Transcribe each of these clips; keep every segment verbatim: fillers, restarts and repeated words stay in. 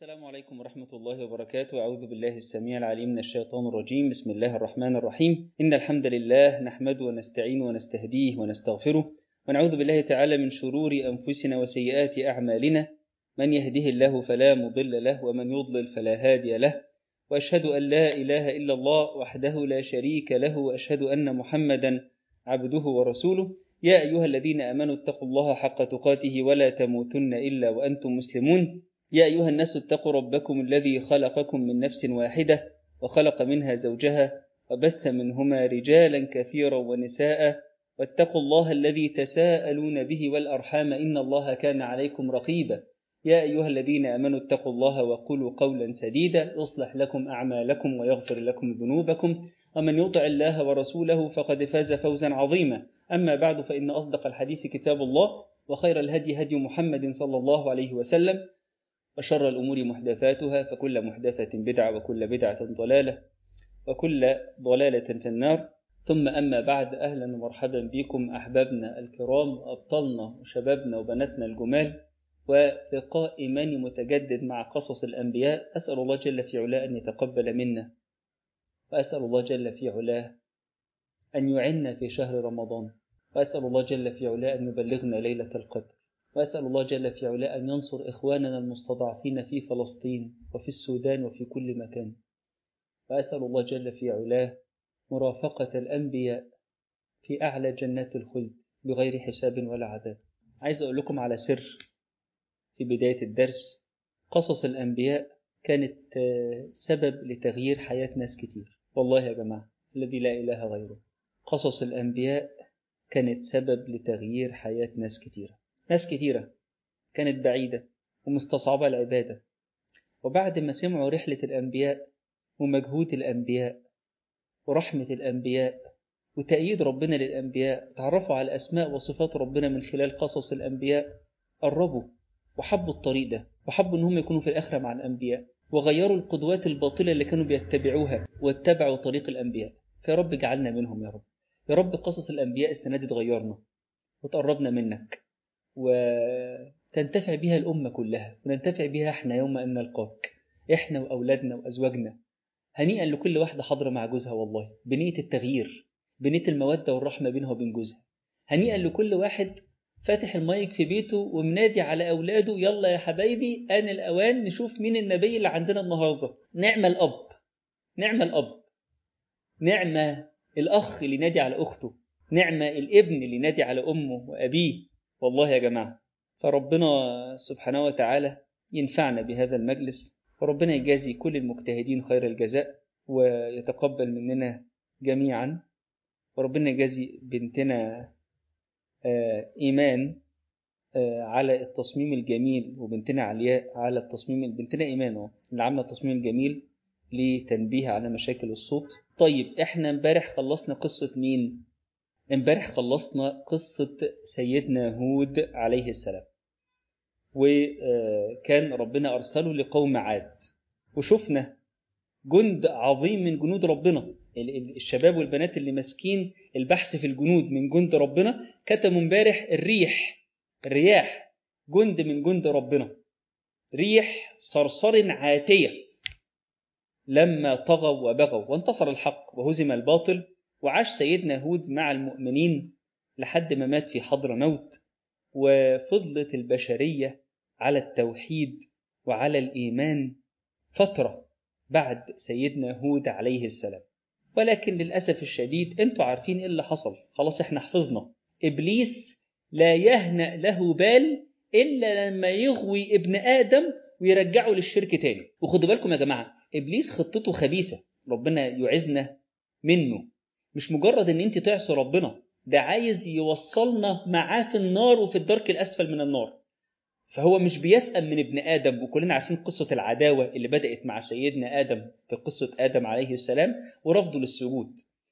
السلام عليكم ورحمة الله وبركاته. أعوذ بالله السميع العليم من الشيطان الرجيم. بسم الله الرحمن الرحيم. إن الحمد لله نحمده ونستعين ونستهديه ونستغفره، ونعوذ بالله تعالى من شرور أنفسنا وسيئات أعمالنا. من يهده الله فلا مضل له، ومن يضلل فلا هادي له. وأشهد أن لا إله إلا الله وحده لا شريك له، وأشهد أن محمدا عبده ورسوله. يا أيها الذين آمنوا اتقوا الله حق تقاته ولا تموتن إلا وأنتم مسلمون. يا أيها الناس اتقوا ربكم الذي خلقكم من نفس واحدة، وخلق منها زوجها، وبث منهما رجالا كثيرا ونساء، واتقوا الله الذي تساءلون به والأرحام إن الله كان عليكم رقيبا. يا أيها الذين آمنوا اتقوا الله وقولوا قولا سديدا يصلح لكم أعمالكم ويغفر لكم ذنوبكم، ومن يطع الله ورسوله فقد فاز فوزا عظيما. أما بعد، فإن أصدق الحديث كتاب الله، وخير الهدي هدي محمد صلى الله عليه وسلم، وشر الأمور محدثاتها، فكل محدثة بدعة وكل بدعة ضلالة وكل ضلالة في النار. ثم أما بعد، أهلا ومرحبا بكم أحبابنا الكرام، أبطالنا وشبابنا وبناتنا الجمال، ولقاء إيماني متجدد مع قصص الأنبياء. أسأل الله جل في علاه أن يتقبل منا، وأسأل الله جل في علاه أن يعنا في شهر رمضان، وأسأل الله جل في علاه أن يبلغنا ليلة القدر، وأسأل الله جل في علاه أن ينصر إخواننا المستضعفين في فلسطين وفي السودان وفي كل مكان، وأسأل الله جل في علاه مرافقة الأنبياء في أعلى جنات الخلد بغير حساب ولا عذاب. عايز أقول لكم على سر في بداية الدرس. قصص الأنبياء كانت سبب لتغيير حياة ناس كتير، والله يا جماعة الذي لا إله غيره. قصص الأنبياء كانت سبب لتغيير حياة ناس كتيرة. ناس كتيرة كانت بعيدة ومستصعبة العبادة، وبعد ما سمعوا رحلة الأنبياء ومجهود الأنبياء ورحمة الأنبياء وتأييد ربنا للأنبياء، تعرفوا على أسماء وصفات ربنا من خلال قصص الأنبياء، قربوا وحبوا الطريق ده، وحبوا أنهم يكونوا في الآخرة مع الأنبياء، وغيروا القدوات الباطلة اللي كانوا بيتبعوها واتبعوا طريق الأنبياء. فيا رب اجعلنا منهم يا رب. يا رب قصص الأنبياء السنة دي تغيرنا وتقربنا منك، وتنتفع بها الأمة كلها، وننتفع بها احنا يوم أن نلقاك، احنا وأولادنا وأزواجنا. هنيئا لكل واحدة حاضرة مع جوزها والله بنية التغيير، بنية المودة والرحمة بينها وبين جوزها. هنيئا لكل واحد فاتح المايك في بيته ومنادي على أولاده، يلا يا حبايبي آن الأوان نشوف مين النبي اللي عندنا النهاردة. نعم الأب، نعم الأب، نعم الأخ اللي نادي على أخته، نعم الابن اللي نادي على أمه وأبيه. والله يا جماعة، فربنا سبحانه وتعالى ينفعنا بهذا المجلس، وربنا يجازي كل المجتهدين خير الجزاء، ويتقبل مننا جميعا. وربنا يجازي بنتنا إيمان على التصميم الجميل، وبنتنا علياء على التصميم، بنتنا إيمان اللي عاملة التصميم الجميل لتنبيه على مشاكل الصوت. طيب احنا امبارح خلصنا قصة مين؟ امبارح خلصنا قصة سيدنا هود عليه السلام، وكان ربنا أرسله لقوم عاد، وشفنا جند عظيم من جنود ربنا. الشباب والبنات اللي ماسكين البحث في الجنود من جند ربنا كتموا امبارح الريح، الرياح جند من جند ربنا، ريح صرصر عاتية لما طغوا وبغوا، وانتصر الحق وهزم الباطل. وعاش سيدنا هود مع المؤمنين لحد ما مات في حضرموت، وفضلت البشرية على التوحيد وعلى الإيمان فترة بعد سيدنا هود عليه السلام. ولكن للأسف الشديد انتوا عارفين ايه اللي حصل، خلاص احنا حفظنا. إبليس لا يهنأ له بال إلا لما يغوي ابن آدم ويرجعه للشرك تاني. وخدوا بالكم يا جماعة، إبليس خطته خبيثة، ربنا يعزنا منه. مش مجرد ان انت تعصي ربنا، ده عايز يوصلنا معاه في النار وفي الدرك الأسفل من النار. فهو مش بيسأل من ابن آدم، وكلنا عارفين قصة العداوة اللي بدأت مع سيدنا آدم في قصة آدم عليه السلام ورفضه للسجود.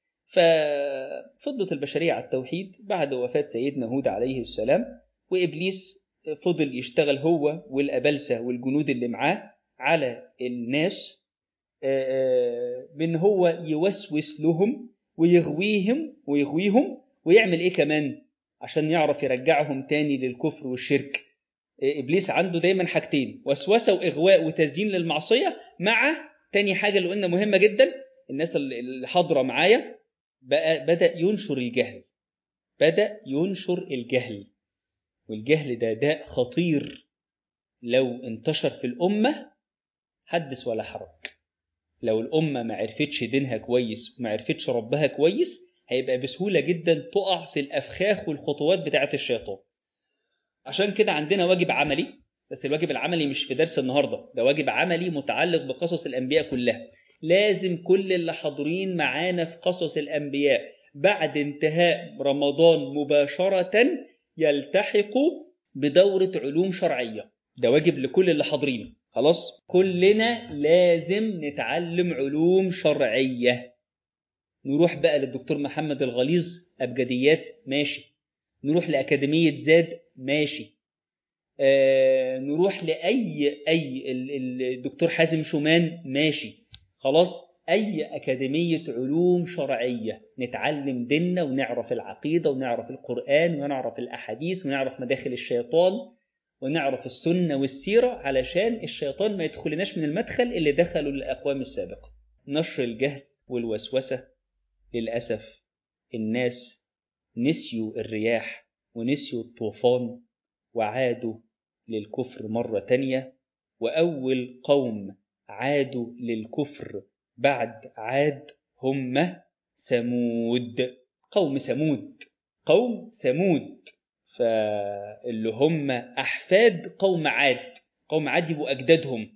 ففضلت البشرية على التوحيد بعد وفاة سيدنا هود عليه السلام، وإبليس فضل يشتغل هو والأبلسة والجنود اللي معاه على الناس، من هو يوسوس لهم ويغويهم ويغويهم ويعمل إيه كمان عشان يعرف يرجعهم تاني للكفر والشرك. إبليس عنده دايما حاجتين: وسوسة وإغواء وتزيين للمعصية، مع تاني حاجة اللي قلنا مهمة جدا، الناس اللي حاضرة معايا، بقى بدأ ينشر الجهل. بدأ ينشر الجهل، والجهل ده داء خطير لو انتشر في الأمة حدث ولا حرج. لو الأمة ما عرفتش دينها كويس وما عرفتش ربها كويس، هيبقى بسهولة جدا تقع في الأفخاخ والخطوات بتاعة الشيطان. عشان كده عندنا واجب عملي، بس الواجب العملي مش في درس النهاردة، ده واجب عملي متعلق بقصص الأنبياء كلها. لازم كل اللي حاضرين معانا في قصص الأنبياء بعد انتهاء رمضان مباشرة يلتحقوا بدورة علوم شرعية. ده واجب لكل اللي حاضرين. خلاص، كلنا لازم نتعلم علوم شرعية. نروح بقى للدكتور محمد الغليظ أبجديات، ماشي. نروح لأكاديمية زاد، ماشي. آه نروح لأي أي الدكتور حازم شومان، ماشي. خلاص، أي أكاديمية علوم شرعية نتعلم ديننا ونعرف العقيدة ونعرف القرآن ونعرف الأحاديث ونعرف مداخل الشيطان ونعرف السنة والسيرة، علشان الشيطان ما يدخلناش من المدخل اللي دخلوا الأقوام السابقة. نشر الجهل والوسوسة، للأسف الناس نسيوا الرياح ونسيوا الطوفان وعادوا للكفر مرة تانية. وأول قوم عادوا للكفر بعد عاد هم ثمود. قوم ثمود قوم ثمود فاللي هم أحفاد قوم عاد. قوم عاد يبقوا أجدادهم.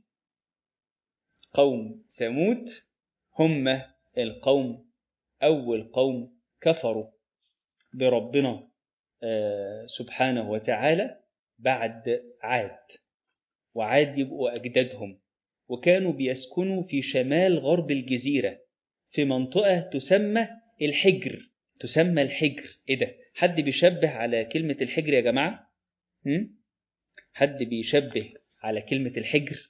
قوم ثمود هم القوم أول قوم كفروا بربنا آه سبحانه وتعالى بعد عاد. وعاد يبقوا أجدادهم، وكانوا بيسكنوا في شمال غرب الجزيرة في منطقة تسمى الحجر. تسمى الحجر. إيه ده؟ حد بيشبه على كلمة الحجر يا جماعة؟ هم؟ حد بيشبه على كلمة الحجر؟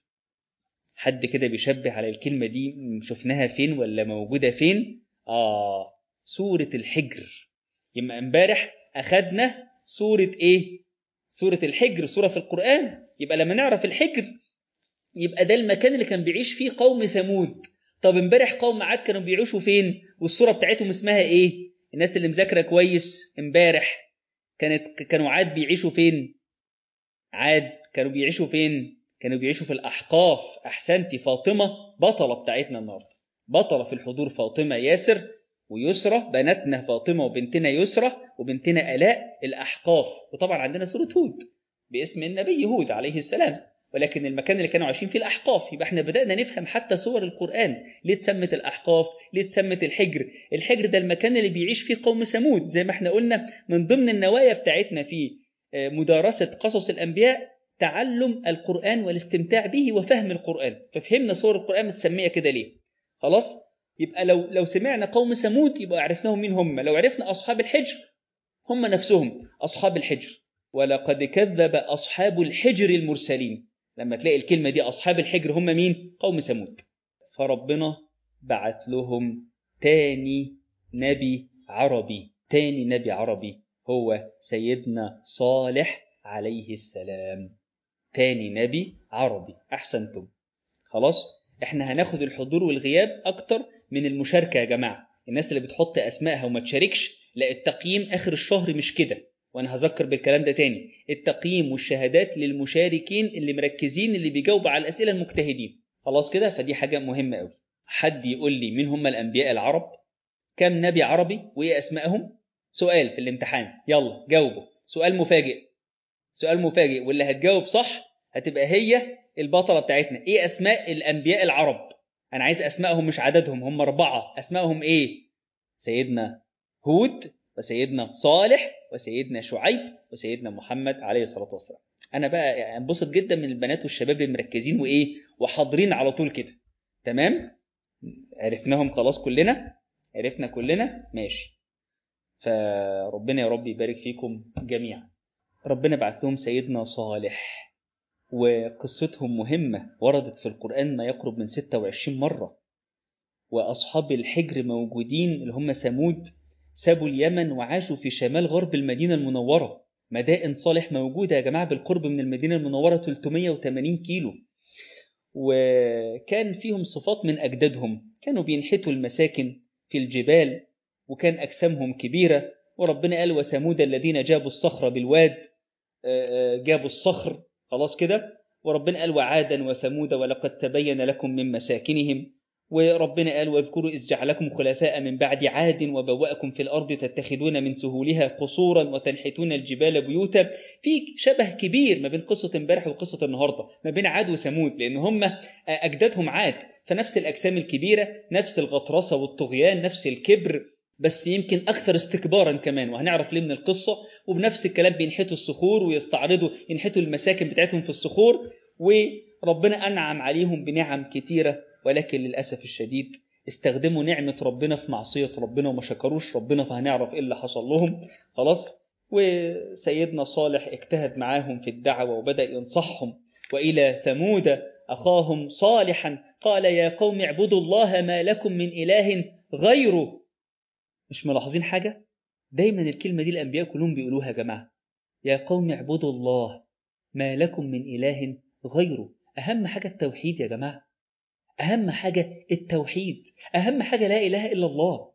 حد كده بيشبه على الكلمة دي؟ شفناها فين ولا موجودة فين؟ آه سورة الحجر. يبقى امبارح أخدنا سورة إيه؟ سورة الحجر، سورة في القرآن. يبقى لما نعرف الحجر يبقى ده المكان اللي كان بيعيش فيه قوم ثمود. طب امبارح قوم عاد كانوا بيعيشوا فين؟ والسورة بتاعتهم اسمها إيه؟ الناس اللي مذاكرة كويس امبارح كانت كانوا عاد بيعيشوا فين؟ عاد كانوا بيعيشوا فين؟ كانوا بيعيشوا في الأحقاف. أحسنتي، فاطمة بطلة بتاعتنا النهاردة، بطلة في الحضور فاطمة ياسر ويسرى، بناتنا فاطمة وبنتنا يسرى وبنتنا آلاء، الأحقاف. وطبعا عندنا سورة هود باسم النبي هود عليه السلام، ولكن المكان اللي كانوا عايشين فيه الأحقاف. يبقى احنا بدأنا نفهم حتى سور القرآن ليه اتسمت الأحقاف، ليه اتسمت الحجر. الحجر ده المكان اللي بيعيش فيه قوم ثمود. زي ما احنا قلنا من ضمن النوايا بتاعتنا في مدارسة قصص الأنبياء تعلم القرآن والاستمتاع به وفهم القرآن. ففهمنا سور القرآن متسمية كده ليه. خلاص، يبقى لو لو سمعنا قوم ثمود يبقى عرفناهم مين هم. لو عرفنا أصحاب الحجر هم نفسهم أصحاب الحجر. ولقد كذب أصحاب الحجر المرسلين. لما تلاقي الكلمة دي أصحاب الحجر هم مين؟ قوم ثمود. فربنا بعت لهم تاني نبي عربي. تاني نبي عربي هو سيدنا صالح عليه السلام. تاني نبي عربي. أحسنتم. خلاص، احنا هناخد الحضور والغياب أكتر من المشاركة يا جماعة. الناس اللي بتحط أسمائها وما تشاركش، لا، التقييم آخر الشهر مش كده. وأنا هذكر بالكلام ده تاني، التقييم والشهادات للمشاركين اللي مركزين، اللي بيجاوبوا على الأسئلة المجتهدين. خلاص كده، فدي حاجة مهمة أوي. حد يقول لي مين هم الأنبياء العرب؟ كم نبي عربي وإيه أسمائهم؟ سؤال في الامتحان، يلا جاوبوا. سؤال مفاجئ، سؤال مفاجئ، واللي هتجاوب صح هتبقى هي البطلة بتاعتنا. ايه اسماء الانبياء العرب؟ انا عايز اسمائهم مش عددهم، هم اربعة. اسمائهم ايه؟ سيدنا هود وسيدنا صالح وسيدنا شعيب وسيدنا محمد عليه الصلاة والسلام. انا بقى انبسط جدا من البنات والشباب اللي مركزين وايه وحاضرين على طول كده. تمام، عرفناهم خلاص كلنا، عرفنا كلنا، ماشي. فربنا يا رب يبارك فيكم جميعا. ربنا بعث لهم سيدنا صالح، وقصتهم مهمة، وردت في القرآن ما يقرب من ستة وعشرين مرة. وأصحاب الحجر موجودين اللي هم ثمود، سابوا اليمن وعاشوا في شمال غرب المدينة المنورة. مدائن صالح موجودة يا جماعة بالقرب من المدينة المنورة ثلاثمائة وثمانين كيلو، وكان فيهم صفات من أجدادهم، كانوا بينحتوا المساكن في الجبال وكان أجسامهم كبيرة. وربنا قال وثمود الذين جابوا الصخر بالواد، جابوا الصخر خلاص كده. وربنا قال وعادا وثمود ولقد تبين لكم من مساكنهم. وربنا قال واذكروا إذ جعلكم خلفاء من بعد عاد وبوأكم في الأرض تتخذون من سهولها قصورا وتنحتون الجبال بيوتا. في شبه كبير ما بين قصة امبارح وقصة النهاردة، ما بين عاد وثمود، لأن هم أجدادهم عاد، فنفس الأجسام الكبيرة، نفس الغطرسة والطغيان، نفس الكبر، بس يمكن أكثر استكبارا كمان، وهنعرف ليه من القصة. وبنفس الكلام بينحتوا الصخور ويستعرضوا ينحتوا المساكن بتاعتهم في الصخور، وربنا أنعم عليهم بنعم كتيرة، ولكن للأسف الشديد استخدموا نعمة ربنا في معصية ربنا وما شكروش ربنا، فهنعرف إيه اللي حصل لهم خلاص. وسيدنا صالح اجتهد معاهم في الدعوة وبدأ ينصحهم. وإلى ثمود أخاهم صالحا قال يا قوم اعبدوا الله ما لكم من إله غيره. مش ملاحظين حاجة؟ دايما الكلمة دي الأنبياء كلهم بيقولوها يا جماعة، يا قوم اعبدوا الله ما لكم من إله غيره. أهم حاجة التوحيد يا جماعة، أهم حاجة التوحيد، أهم حاجة لا إله إلا الله،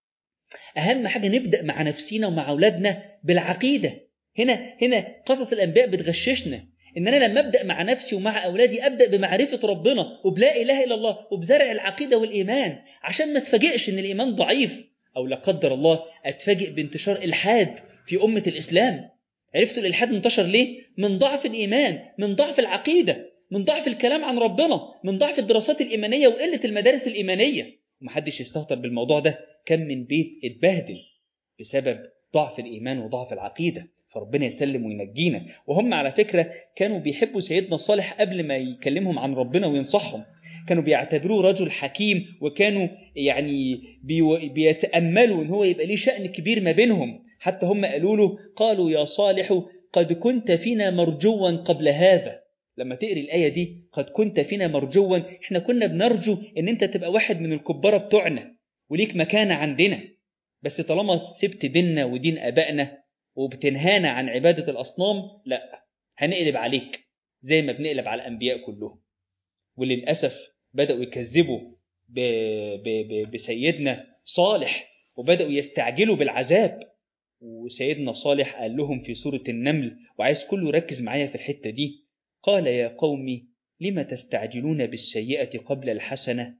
أهم حاجة نبدأ مع نفسينا ومع أولادنا بالعقيدة. هنا هنا قصص الأنبياء بتغششنا إن أنا لما أبدأ مع نفسي ومع أولادي أبدأ بمعرفة ربنا وبلا إله إلا الله وبزرع العقيدة والإيمان، عشان ما تفاجئش إن الإيمان ضعيف، أو لا قدر الله أتفاجئ بانتشار إلحاد في أمة الإسلام. عرفتوا الإلحاد انتشر ليه؟ من ضعف الإيمان، من ضعف العقيدة، من ضعف الكلام عن ربنا، من ضعف الدراسات الإيمانية وقلة المدارس الإيمانية. ومحدش يستهتر بالموضوع ده، كم من بيت اتبهدل بسبب ضعف الإيمان وضعف العقيدة، فربنا يسلم وينجينا. وهم على فكرة كانوا بيحبوا سيدنا صالح قبل ما يكلمهم عن ربنا وينصحهم، كانوا بيعتبروه رجل حكيم، وكانوا يعني بيتأملوا إن هو يبقى ليه شأن كبير ما بينهم. حتى هم قالوا له قالوا يا صالح قد كنت فينا مرجوا قبل هذا. لما تقري الآية دي قد كنت فينا مرجوا، احنا كنا بنرجو ان انت تبقى واحد من الكبارة بتوعنا وليك مكانة عندنا، بس طالما سبت ديننا ودين أبائنا وبتنهانا عن عبادة الأصنام، لا، هنقلب عليك زي ما بنقلب على الأنبياء كلهم. وللأسف بدأوا يكذبوا ب... ب... ب... بسيدنا صالح وبدأوا يستعجلوا بالعذاب. وسيدنا صالح قال لهم في سورة النمل، وعايز كله يركز معايا في الحتة دي، قال يا قوم لم تستعجلون بالسيئة قبل الحسنة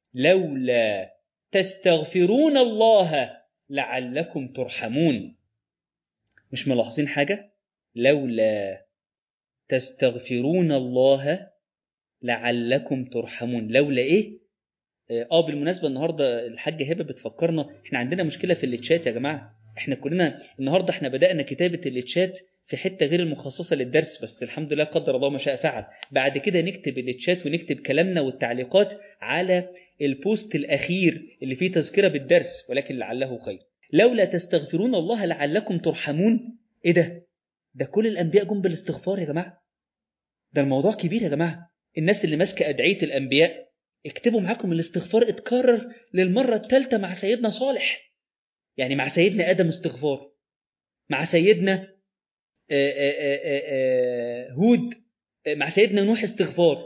لولا تستغفرون الله لعلكم ترحمون. مش ملاحظين حاجة؟ لولا تستغفرون الله لعلكم ترحمون. لولا ايه؟ اه بالمناسبة النهاردة الحاجة هبة بتفكرنا احنا عندنا مشكلة في الليتشات يا جماعة. احنا كلنا النهاردة احنا بدأنا كتابة الليتشات في حتة غير المخصصة للدرس، بس الحمد لله قدر الله ما شاء فعل. بعد كده نكتب الليتشات ونكتب كلامنا والتعليقات على البوست الأخير اللي فيه تذكرة بالدرس، ولكن لعله خير. لولا تستغفرون الله لعلكم ترحمون. ايه ده؟ ده كل الأنبياء جم بالاستغفار يا جماعة. ده الموضوع كبير يا جماعة. الناس اللي ماسكة أدعية الأنبياء اكتبوا معاكم الاستغفار اتكرر للمرة الثالثة مع سيدنا صالح، يعني مع سيدنا آدم استغفار، مع سيدنا آآ آآ آآ هود، مع سيدنا نوح استغفار.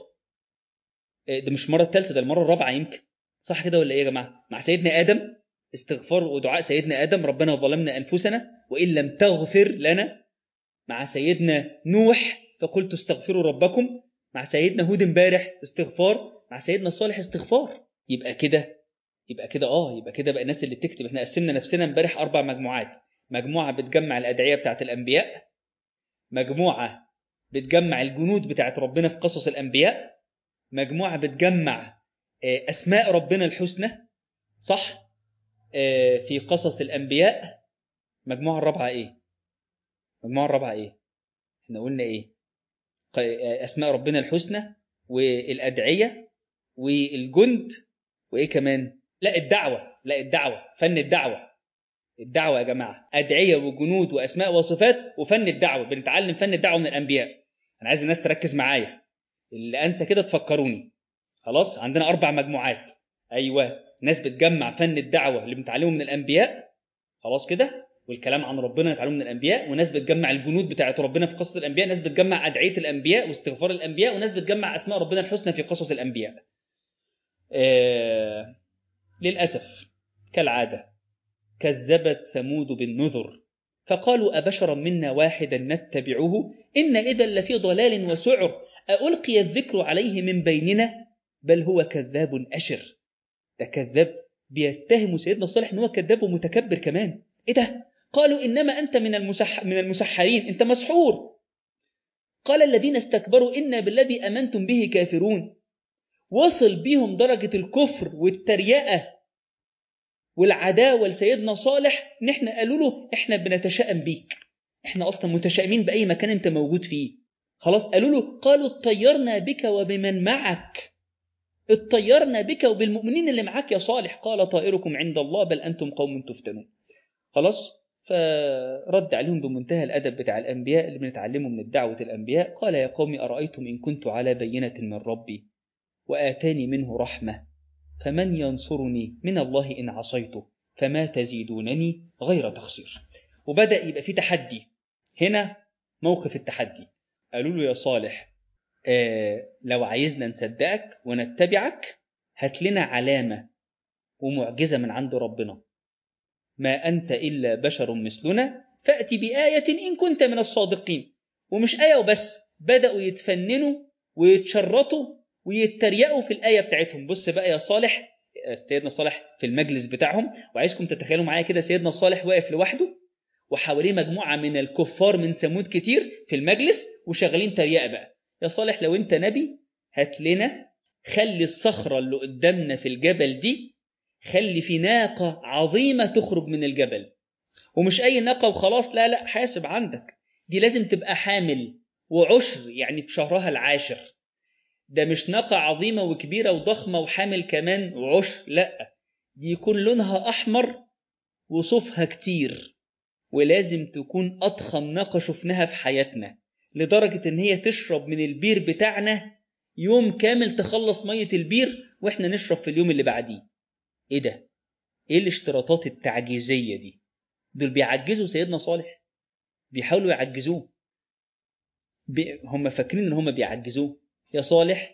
ده مش مرة الثالثة، ده المرة الرابعة يمكن، صح كده ولا ايه يا جماعة؟ مع سيدنا آدم استغفار ودعاء سيدنا آدم ربنا ظلمنا أنفسنا وإن لم تغفر لنا. مع سيدنا نوح فقلت استغفروا ربكم. مع سيدنا هود امبارح استغفار. مع سيدنا صالح استغفار. يبقى كده يبقى كده اه يبقى كده بقى الناس اللي بتكتب، احنا قسمنا نفسنا امبارح اربع مجموعات. مجموعه بتجمع الادعيه بتاعت الانبياء، مجموعه بتجمع الجنود بتاعت ربنا في قصص الانبياء، مجموعه بتجمع اسماء ربنا الحسنى صح في قصص الانبياء. مجموعه الرابعه ايه؟ مجموعه الرابعه ايه احنا قلنا ايه؟ اسماء ربنا الحسنى والادعيه والجند وايه كمان؟ لا الدعوه لا الدعوه فن الدعوه. الدعوه يا جماعه ادعيه وجنود واسماء وصفات وفن الدعوه. بنتعلم فن الدعوه من الانبياء. انا عايز الناس تركز معايا، اللي انسى كده تفكروني. خلاص عندنا اربع مجموعات. ايوه ناس بتجمع فن الدعوه اللي بنتعلمه من الانبياء خلاص كده، والكلام عن ربنا نتعلمه من الأنبياء، وناس بتجمع الجنود بتاعة ربنا في قصص الأنبياء، ناس بتجمع أدعية الأنبياء واستغفار الأنبياء، وناس بتجمع أسماء ربنا الحسنى في قصص الأنبياء. آه للأسف كالعادة كذبت ثمود بالنذر فقالوا أبشرا منا واحدا نتبعه إن إذا لفي ضلال وسعر ألقي الذكر عليه من بيننا بل هو كذاب أشر. ده كذاب بيتهم سيدنا صالح إن هو كذاب ومتكبر كمان. إيه ده؟ قالوا إنما أنت من المسح من المسحرين، أنت مسحور. قال الذين استكبروا إنا بالذي أمنتم به كافرون. وصل بهم درجة الكفر والتريقة والعداوة لسيدنا صالح إن إحنا قالوا له إحنا بنتشائم بيك، إحنا أصلا متشائمين بأي مكان أنت موجود فيه. خلاص قالوا له قالوا اطيرنا بك وبمن معك، اطيرنا بك وبالمؤمنين اللي معاك يا صالح. قال طائركم عند الله بل أنتم قوم تفتنون. خلاص فرد عليهم بمنتهى الأدب بتاع الأنبياء اللي بنتعلمه من الدعوة الأنبياء. قال يا قوم أرأيتم إن كنت على بينة من ربي وآتاني منه رحمة فمن ينصرني من الله إن عصيته فما تزيدونني غير تخسير. وبدأ يبقى في تحدي هنا، موقف التحدي. قالوا له يا صالح آه لو عايزنا نصدقك ونتبعك هات لنا علامة ومعجزة من عند ربنا، ما أنت إلا بشر مثلنا فأتي بآية إن كنت من الصادقين. ومش آية وبس، بدأوا يتفننوا ويتشرطوا ويتريقوا في الآية بتاعتهم. بص بقى يا صالح، سيدنا صالح في المجلس بتاعهم، وعايزكم تتخيلوا معايا كده سيدنا صالح واقف لوحده وحواليه مجموعة من الكفار من ثمود كتير في المجلس وشغالين تريقة بقى. يا صالح لو انت نبي هات لنا، خلي الصخرة اللي قدامنا في الجبل دي خلي في ناقة عظيمة تخرج من الجبل، ومش أي ناقة وخلاص، لا لا حاسب عندك، دي لازم تبقى حامل وعشر يعني في شهرها العاشر. ده مش ناقة عظيمة وكبيرة وضخمة وحامل كمان وعشر، لا دي يكون لونها أحمر وصوفها كتير، ولازم تكون أضخم ناقة شفناها في حياتنا لدرجة إن هي تشرب من البير بتاعنا يوم كامل، تخلص مية البير وإحنا نشرب في اليوم اللي بعديه. إيه ده؟ إيه الاشتراطات التعجيزية دي؟ دول بيعجزوا سيدنا صالح، بيحاولوا يعجزوه، بي... هم فاكرين إن هم بيعجزوه. يا صالح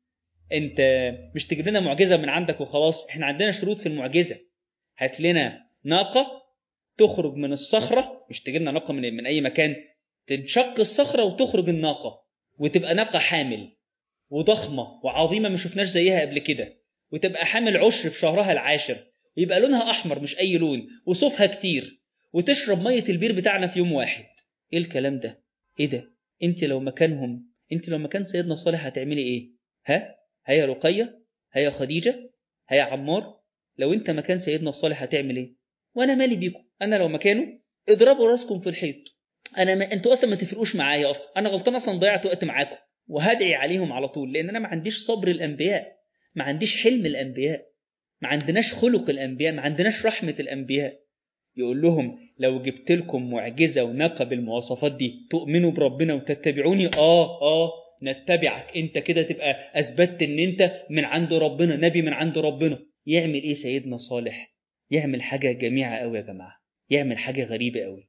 أنت مش تجيب لنا معجزة من عندك وخلاص، إحنا عندنا شروط في المعجزة. هات لنا ناقة تخرج من الصخرة، مش تجيب لنا ناقة من... من أي مكان، تنشق الصخرة وتخرج الناقة وتبقى ناقة حامل وضخمة وعظيمة ما شفناش زيها قبل كده، وتبقى حامل عشر في شهرها العاشر، ويبقى لونها أحمر مش أي لون وصوفها كتير، وتشرب مية البير بتاعنا في يوم واحد. إيه الكلام ده؟ إيه ده؟ أنت لو مكانهم، أنت لو مكان سيدنا صالح هتعملي إيه؟ ها؟ هيا رقية؟ هيا خديجة؟ هيا عمار؟ لو أنت مكان سيدنا صالح هتعمل إيه؟ وأنا مالي بيكم، أنا لو مكانه اضربوا راسكم في الحيط. أنا ما... أنتوا أصلا ما تفرقوش معايا أصلا، أنا غلطان أصلا ضيعت وقت معاكم، وهدعي عليهم على طول، لأن أنا ما عنديش صبر الأنبياء، ما عنديش حلم الأنبياء، ما عندناش خلق الأنبياء، ما عندناش رحمة الأنبياء. يقول لهم لو جبت لكم معجزة وناقة بالمواصفات دي تؤمنوا بربنا وتتبعوني؟ آه آه نتبعك، أنت كده تبقى أثبتت أن أنت من عند ربنا، نبي من عند ربنا. يعمل إيه سيدنا صالح؟ يعمل حاجة جميعة أوي يا جماعة، يعمل حاجة غريبة أوي.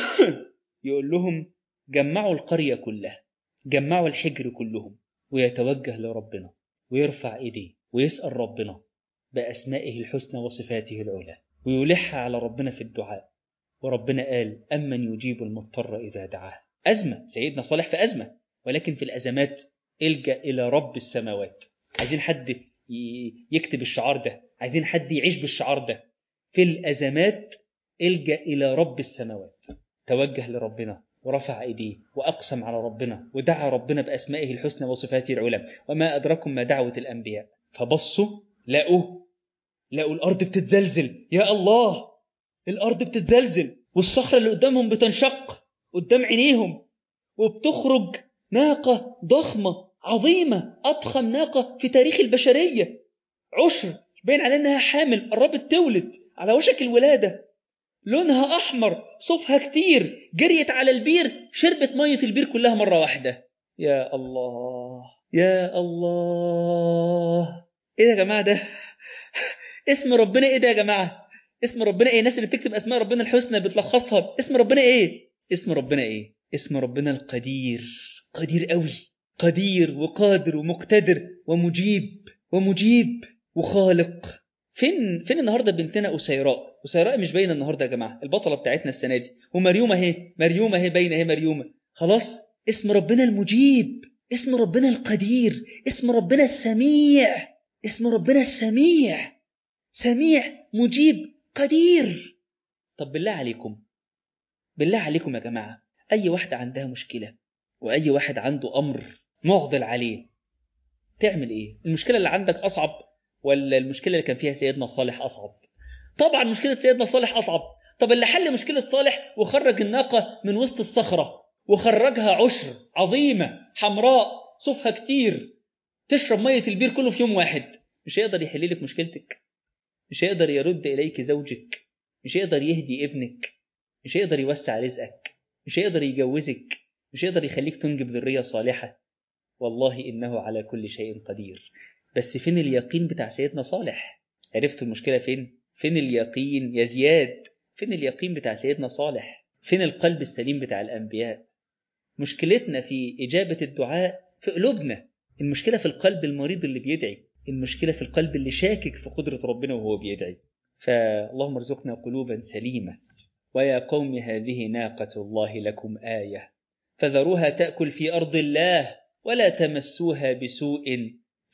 يقول لهم جمعوا القرية كلها، جمعوا الحجر كلهم، ويتوجه لربنا ويرفع إيديه ويسأل ربنا بأسمائه الحسنى وصفاته العلى، ويلح على ربنا في الدعاء. وربنا قال أمن يجيب المضطر إذا دعاه. أزمة، سيدنا صالح في أزمة، ولكن في الأزمات الجأ إلى رب السماوات. عايزين حد يكتب الشعار ده، عايزين حد يعيش بالشعار ده. في الأزمات الجأ إلى رب السماوات، توجه لربنا ورفع ايديه واقسم على ربنا ودعا ربنا باسمائه الحسنى وصفاته العلى. وما ادراكم ما دعوه الانبياء. فبصوا لقوا لقوا الارض بتتزلزل، يا الله الارض بتتزلزل والصخره اللي قدامهم بتنشق قدام عينيهم، وبتخرج ناقه ضخمه عظيمه، اضخم ناقه في تاريخ البشريه، عشر باين على انها حامل، قربت تولد على وشك الولاده، لونها أحمر، صوفها كتير، جريت على البير، شربت مية البير كلها مرة واحدة. يا الله يا الله، إيه ده يا جماعة؟ ده اسم ربنا إيه ده يا جماعة؟ اسم ربنا ايه؟ الناس اللي بتكتب اسماء ربنا الحسنى بتلخصها، اسم ربنا ايه؟ اسم ربنا ايه؟ اسم ربنا القدير، قدير قوي، قدير وقادر ومقتدر ومجيب ومجيب وخالق. فين فين النهارده بنتنا أسيراء؟ أسيراء مش باينه النهارده يا جماعه، البطله بتاعتنا السنه دي، ومريوم اهي، مريوم اهي باينه اهي، مريومه. خلاص، اسم ربنا المجيب، اسم ربنا القدير، اسم ربنا السميع، اسم ربنا السميع، سميع مجيب قدير. طب بالله عليكم، بالله عليكم يا جماعه، اي واحده عندها مشكله واي واحد عنده امر معضل عليه، تعمل ايه؟ المشكله اللي عندك اصعب ولا المشكله اللي كان فيها سيدنا صالح اصعب؟ طبعا مشكله سيدنا صالح اصعب. طب اللي حل مشكله صالح وخرج الناقه من وسط الصخره وخرجها عشر عظيمه حمراء صوفها كتير تشرب ميه البير كله في يوم واحد، مش هيقدر يحل لك مشكلتك؟ مش هيقدر يرد اليك زوجك؟ مش هيقدر يهدي ابنك؟ مش هيقدر يوسع رزقك؟ مش هيقدر يجوزك؟ مش هيقدر يخليك تنجب ذريه صالحه؟ والله إنه على كل شيء قدير. بس فين اليقين بتاع سيدنا صالح؟ عرفت المشكلة فين؟ فين اليقين يا زياد؟ فين اليقين بتاع سيدنا صالح؟ فين القلب السليم بتاع الأنبياء؟ مشكلتنا في إجابة الدعاء في قلوبنا، المشكلة في القلب المريض اللي بيدعي، المشكلة في القلب اللي شاكك في قدرة ربنا وهو بيدعي. فاللهم ارزقنا قلوبا سليمة. ويا قوم هذه ناقة الله لكم آية فذروها تأكل في أرض الله ولا تمسوها بسوء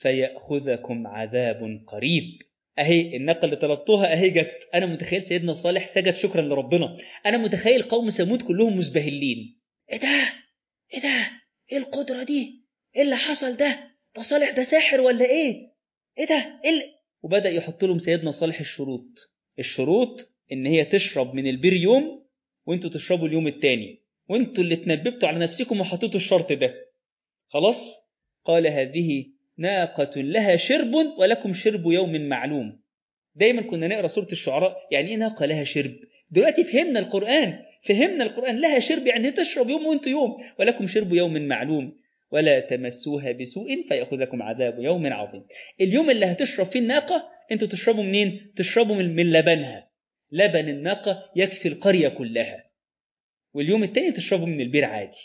فيأخذكم عذاب قريب. أهي الناقة اللي طلبتوها أهي جت. أنا متخيل سيدنا صالح سجد شكرا لربنا. أنا متخيل قوم ثمود كلهم مزبهلين، إيه ده؟ إيه ده؟ إيه القدرة دي؟ إيه اللي حصل ده؟ ده صالح ده ساحر ولا إيه؟ إيه ده؟ إيه اللي... وبدأ يحط لهم سيدنا صالح الشروط. الشروط إن هي تشرب من البير يوم وإنتوا تشربوا اليوم التاني، وإنتوا اللي تنببتوا على نفسكم وحطيتوا الشرط ده. خلاص؟ قال هذه ناقة لها شرب ولكم شرب يوم معلوم. دايما كنا نقرأ سورة الشعراء، يعني إيه ناقة لها شرب؟ دلوقتي فهمنا القرآن، فهمنا القرآن. لها شرب يعني تشرب يوم وانتوا يوم، ولكم شرب يوم معلوم ولا تمسوها بسوء فيأخذكم عذاب يوم عظيم. اليوم اللي هتشرب فيه الناقة انتوا تشربوا منين؟ تشربوا من لبنها. لبن الناقة يكفي القرية كلها. واليوم التاني تشربوا من البير عادي.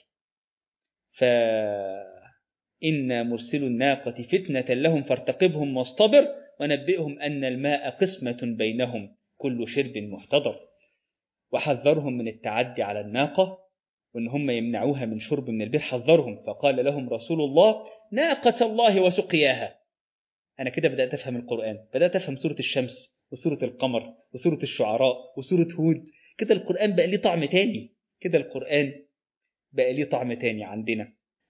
ف إنا مرسل الناقة فتنة لهم فارتقبهم واصطبر ونبئهم أن الماء قسمة بينهم كل شرب محتضر. وحذرهم من التعدي على الناقة وإن هم يمنعوها من شرب من البير، حذرهم فقال لهم رسول الله ناقة الله وسقياها. أنا كده بدأت أفهم القرآن، بدأت أفهم سورة الشمس وسورة القمر وسورة الشعراء وسورة هود. كده القرآن بقى ليه طعم تاني، كده القرآن بقى ليه طعم تاني عندنا.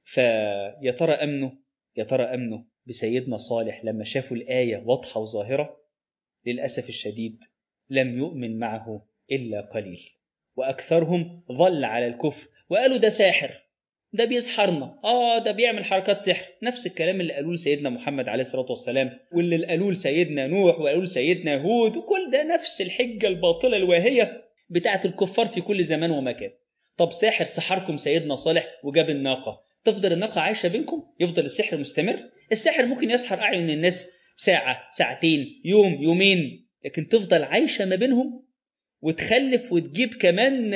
فيا ترى أمنه، يا ترى أمنه بسيدنا صالح لما شافوا الآية واضحة وظاهرة؟ للأسف الشديد لم يؤمن معه إلا قليل، وأكثرهم ظل على الكفر وقالوا ده ساحر، ده بيسحرنا، آه ده بيعمل حركات سحر. نفس الكلام اللي قالوه سيدنا محمد عليه الصلاة والسلام، واللي قالوه سيدنا نوح وقالوه سيدنا هود، وكل ده نفس الحجة الباطلة الواهية بتاعة الكفار في كل زمان ومكان. طب ساحر سحركم سيدنا صالح وجاب الناقة، تفضل الناقة عايشة بينكم؟ يفضل السحر مستمر؟ السحر ممكن يسحر أعين الناس ساعة ساعتين يوم يومين، لكن تفضل عايشة ما بينهم وتخلف وتجيب كمان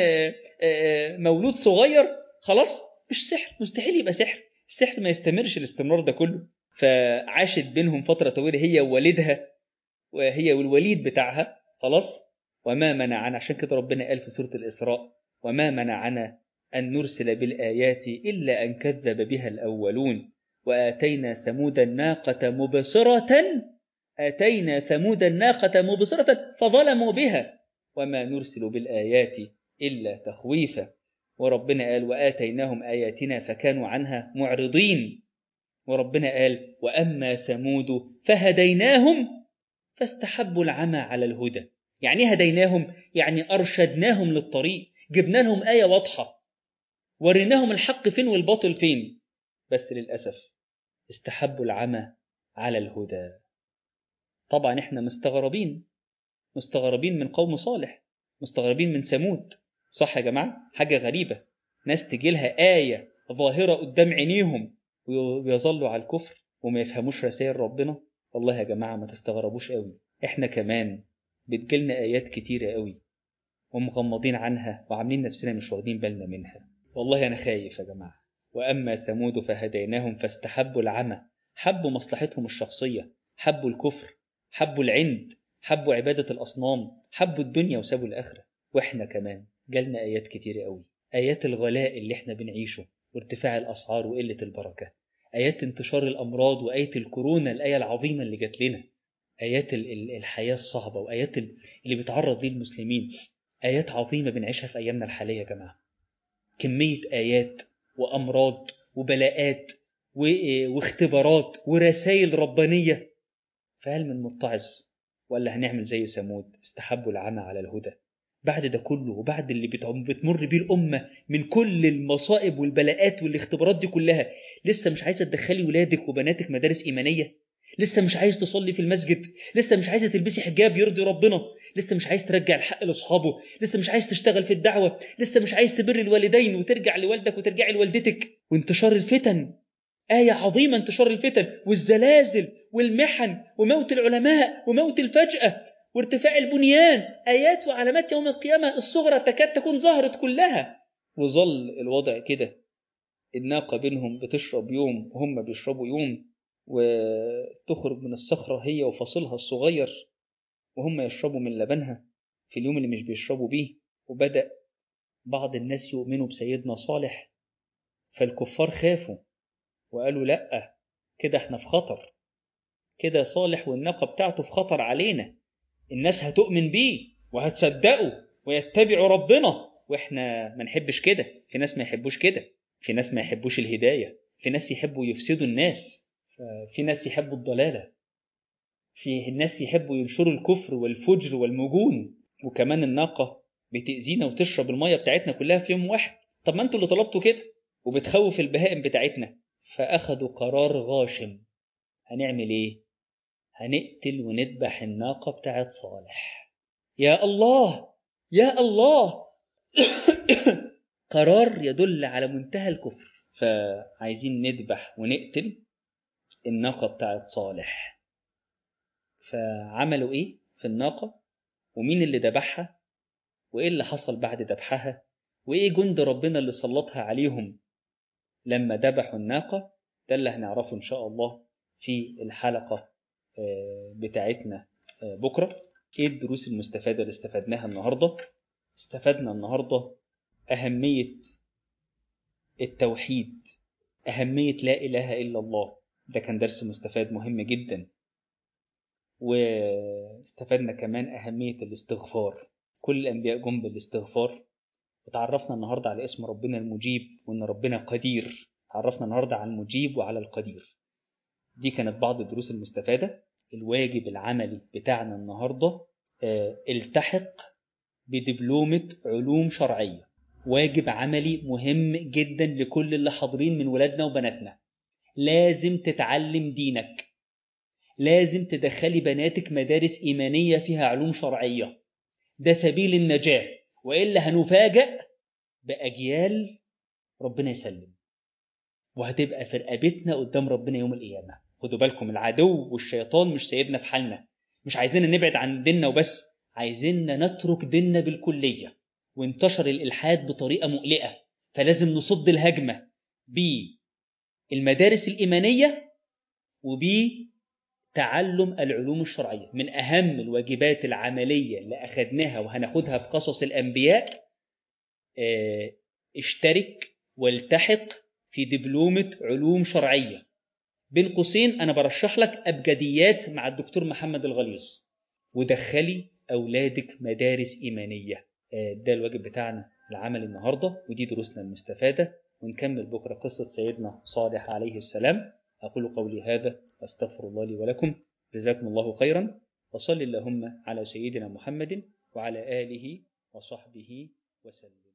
مولود صغير؟ خلاص مش سحر، مستحيل يبقى سحر. السحر ما يستمرش الاستمرار ده كله. فعاشت بينهم فترة طويلة هي ووالدها وهي والوليد بتاعها. خلاص. وما منعنا، عشان كده ربنا قال في سورة الإسراء وما منعنا أن نرسل بالآيات إلا أن كذب بها الأولون وآتينا ثمود الناقة مبصرة آتينا ثمود الناقة مبصرة فظلموا بها وما نرسل بالآيات إلا تخويفا. وربنا قال وآتيناهم آياتنا فكانوا عنها معرضين. وربنا قال وأما ثمود فهديناهم فاستحبوا العمى على الهدى. يعني هديناهم يعني أرشدناهم للطريق، جبنا لهم آية واضحة، وريناهم الحق فين والباطل فين، بس للأسف استحبوا العمى على الهدى. طبعا احنا مستغربين، مستغربين من قوم صالح، مستغربين من ثمود. صح يا جماعة؟ حاجة غريبة، ناس تجي لها آية ظاهرة قدام عينيهم ويظلوا على الكفر وما يفهموش رسائل ربنا. والله يا جماعة ما تستغربوش قوي، احنا كمان بتجيلنا آيات كتيرة قوي ومغمضين عنها وعاملين نفسنا مش واخدين بالنا منها. والله أنا خايف يا جماعة. وأما ثمود فهديناهم فاستحبوا العمى، حبوا مصلحتهم الشخصية، حبوا الكفر، حبوا العند، حبوا عبادة الأصنام، حبوا الدنيا وسابوا الآخرة. وإحنا كمان جالنا آيات كتيرة قوي، آيات الغلاء اللي إحنا بنعيشه وارتفاع الأسعار وقلة البركة، آيات انتشار الأمراض وآية الكورونا الآية العظيمة اللي جات لنا، آيات الحياة الصعبة وآيات اللي بيتعرض ليه المسلمين، آيات عظيمة بنعيشها في أيامنا الحالية يا جماعة. كمية آيات وأمراض وبلاءات واختبارات ورسائل ربانية. فهل من متعظ ولا هنعمل زي ثمود استحبوا العمى على الهدى؟ بعد ده كله وبعد اللي بتمر بيه الأمة من كل المصائب والبلاءات والاختبارات دي كلها، لسه مش عايزة تدخلي ولادك وبناتك مدارس إيمانية؟ لسه مش عايز تصلي في المسجد؟ لسه مش عايزة تلبسي حجاب يرضي ربنا؟ لسه مش عايز ترجع الحق لأصحابه؟ لسه مش عايز تشتغل في الدعوة؟ لسه مش عايز تبر الوالدين وترجع لوالدك وترجعي لوالدتك؟ وانتشار الفتن، آية عظيمة، انتشار الفتن والزلازل والمحن وموت العلماء وموت الفجأة وارتفاع البنيان، آيات وعلامات يوم القيامة الصغرى تكاد تكون ظهرت كلها. وظل الوضع كده، الناقة بينهم بتشرب يوم وهم بيشربوا يوم، وتخرج من الصخرة هي وفصلها الصغير وهم يشربوا من لبنها في اليوم اللي مش بيشربوا بيه. وبدأ بعض الناس يؤمنوا بسيدنا صالح، فالكفار خافوا وقالوا لأ، كده احنا في خطر، كده صالح والناقة بتاعته في خطر علينا، الناس هتؤمن بيه وهتصدقوا ويتبعوا ربنا، واحنا ما نحبش كده. في ناس ما يحبوش كده، في ناس ما يحبوش الهداية، في ناس يحبوا يفسدوا الناس، في ناس يحبوا الضلالة، في الناس يحبوا ينشروا الكفر والفجر والمجون. وكمان الناقة بتأذينا وتشرب المية بتاعتنا كلها في يوم واحد. طب ما انتوا اللي طلبتوا كده وبتخوف البهائم بتاعتنا. فأخذوا قرار غاشم، هنعمل ايه؟ هنقتل ونذبح الناقة بتاعت صالح. يا الله يا الله قرار يدل على منتهى الكفر. فعايزين نذبح ونقتل الناقة بتاعت صالح. فعملوا ايه في الناقة؟ ومين اللي ذبحها؟ وايه اللي حصل بعد ذبحها؟ وايه جند ربنا اللي سلطها عليهم لما ذبحوا الناقة؟ ده اللي هنعرفه ان شاء الله في الحلقة بتاعتنا بكرة. ايه الدروس المستفادة اللي استفدناها النهاردة؟ استفدنا النهاردة أهمية التوحيد، أهمية لا إله إلا الله. ده كان درس مستفاد مهم جدا. واستفدنا كمان أهمية الاستغفار، كل الأنبياء جم بالاستغفار. وتعرفنا النهاردة على اسم ربنا المجيب وإن ربنا قدير. تعرفنا النهاردة على المجيب وعلى القدير. دي كانت بعض الدروس المستفادة. الواجب العملي بتاعنا النهاردة اه التحق بدبلومة علوم شرعية. واجب عملي مهم جدا لكل اللي حاضرين من ولادنا وبناتنا. لازم تتعلم دينك، لازم تدخلي بناتك مدارس إيمانية فيها علوم شرعية. ده سبيل النجاة، وإلا هنفاجأ بأجيال ربنا يسلم، وهتبقى في رقبتنا قدام ربنا يوم القيامة. خدوا بالكم، العدو والشيطان مش سايبنا في حالنا، مش عايزيننا نبعد عن ديننا وبس، عايزيننا نترك ديننا بالكلية. وانتشر الإلحاد بطريقة مقلقة، فلازم نصد الهجمة بالمدارس الإيمانية وبتعلم العلوم الشرعية. من أهم الواجبات العملية اللي أخذناها وهناخدها في قصص الأنبياء، اه اشترك والتحق في دبلومة علوم شرعية. بين قوسين أنا برشح لك أبجديات مع الدكتور محمد الغليظ، ودخلي أولادك مدارس إيمانية. ده الواجب بتاعنا العمل النهاردة، ودي دروسنا المستفادة. ونكمل بكرة قصة سيدنا صالح عليه السلام. أقول قولي هذا واستغفر الله لي ولكم. جزاكم الله خيرا، وصل اللهم على سيدنا محمد وعلى آله وصحبه وسلم.